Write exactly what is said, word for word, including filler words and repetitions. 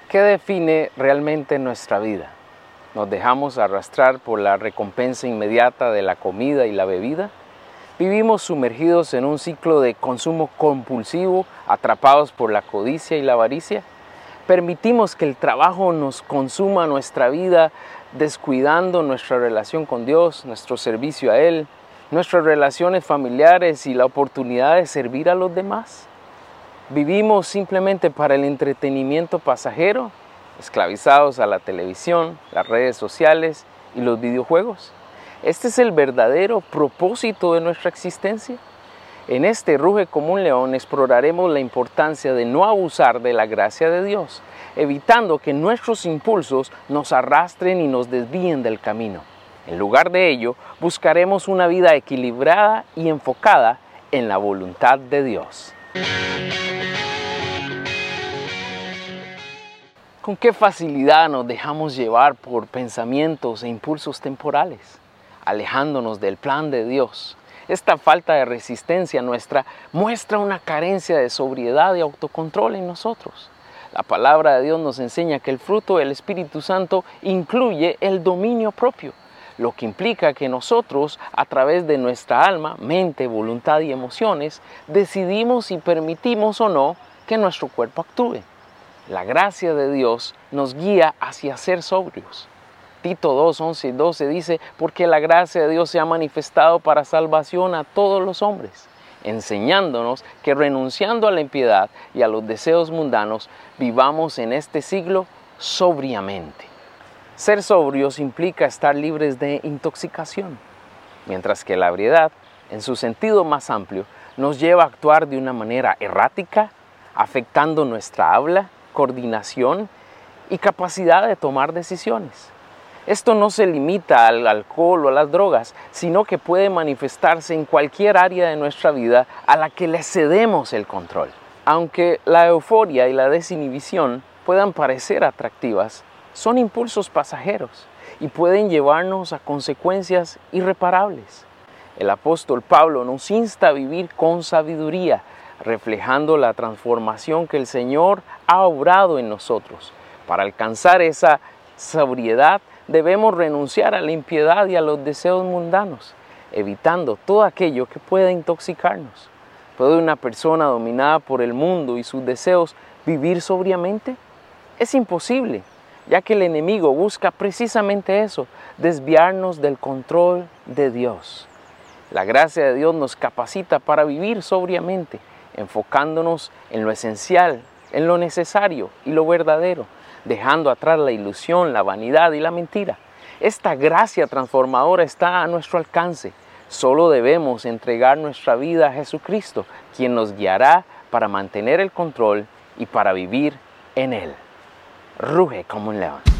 ¿Qué define realmente nuestra vida? ¿Nos dejamos arrastrar por la recompensa inmediata de la comida y la bebida? ¿Vivimos sumergidos en un ciclo de consumo compulsivo, atrapados por la codicia y la avaricia? ¿Permitimos que el trabajo nos consuma nuestra vida, descuidando nuestra relación con Dios, nuestro servicio a Él, nuestras relaciones familiares y la oportunidad de servir a los demás? ¿Vivimos simplemente para el entretenimiento pasajero, esclavizados a la televisión, las redes sociales y los videojuegos? ¿Este es el verdadero propósito de nuestra existencia? En este Ruge como un león exploraremos la importancia de no abusar de la gracia de Dios, evitando que nuestros impulsos nos arrastren y nos desvíen del camino. En lugar de ello, buscaremos una vida equilibrada y enfocada en la voluntad de Dios. ¿Con qué facilidad nos dejamos llevar por pensamientos e impulsos temporales, alejándonos del plan de Dios? Esta falta de resistencia nuestra muestra una carencia de sobriedad y autocontrol en nosotros. La palabra de Dios nos enseña que el fruto del Espíritu Santo incluye el dominio propio, lo que implica que nosotros, a través de nuestra alma, mente, voluntad y emociones, decidimos si permitimos o no que nuestro cuerpo actúe. La gracia de Dios nos guía hacia ser sobrios. Tito dos, once y doce dice, porque la gracia de Dios se ha manifestado para salvación a todos los hombres, enseñándonos que renunciando a la impiedad y a los deseos mundanos, vivamos en este siglo sobriamente. Ser sobrios implica estar libres de intoxicación, mientras que la ebriedad, en su sentido más amplio, nos lleva a actuar de una manera errática, afectando nuestra habla, coordinación y capacidad de tomar decisiones. Esto no se limita al alcohol o a las drogas, sino que puede manifestarse en cualquier área de nuestra vida a la que le cedemos el control. Aunque la euforia y la desinhibición puedan parecer atractivas, son impulsos pasajeros y pueden llevarnos a consecuencias irreparables. El apóstol Pablo nos insta a vivir con sabiduría, reflejando la transformación que el Señor ha obrado en nosotros. Para alcanzar esa sobriedad debemos renunciar a la impiedad y a los deseos mundanos, evitando todo aquello que pueda intoxicarnos. ¿Puede una persona dominada por el mundo y sus deseos vivir sobriamente? Es imposible, ya que el enemigo busca precisamente eso, desviarnos del control de Dios. La gracia de Dios nos capacita para vivir sobriamente, enfocándonos en lo esencial, en lo necesario y lo verdadero, dejando atrás la ilusión, la vanidad y la mentira. Esta gracia transformadora está a nuestro alcance. Solo debemos entregar nuestra vida a Jesucristo, quien nos guiará para mantener el control y para vivir en Él. Ruge como un león.